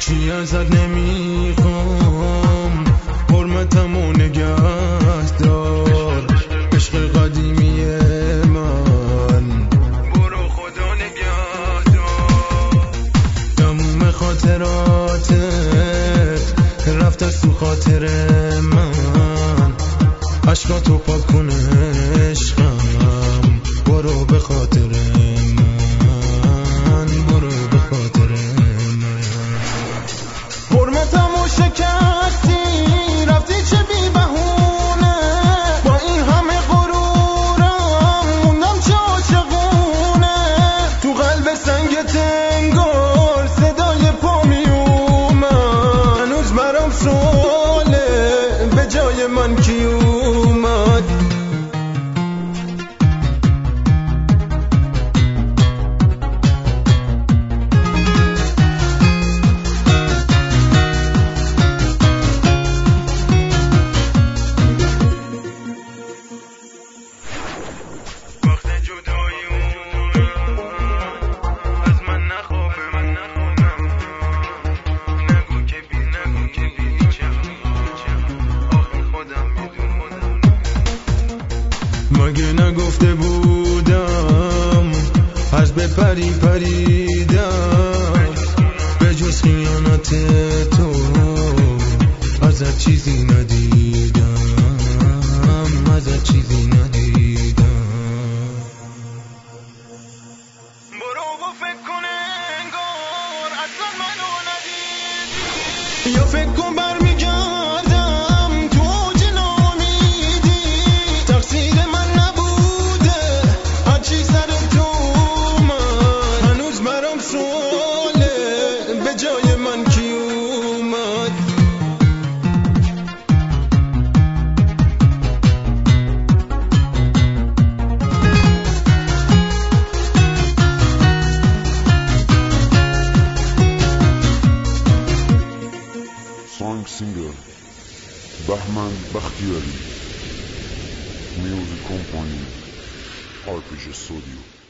هیچی ازت نمیخوام، حرمتمو نگه دار، عشق قدیمی من، برو خدا نگه دار. تموم خاطراتت رفت از تو خاطر من، عشقاتو پاک کن عشقم، برو به خاطر من، برو به خاطر من. حرمتمو شکستی رفتی چه بی بهونه، با این همه غرورم موندم چه عاشقونه، تو قلب سنگت انگار صدای پا می اومد، هنوز برام سواله به جای من کی اومد. مگه نگفته بودم از بپری پریدم، به جز خیانت تو ازت چیزی ندیدم، ازت چیزی ندیدم. برو و فکر کن انگار اصلا منو ندیدی، یا فکر کن برمیگردم تو اوج ناامیدی، تقصیر من نبوده هرچی سر تو اومد، هنوز برام سواله به جای من کی اومد. Song singer Bahman Bakhtiari, music company RPG Studio.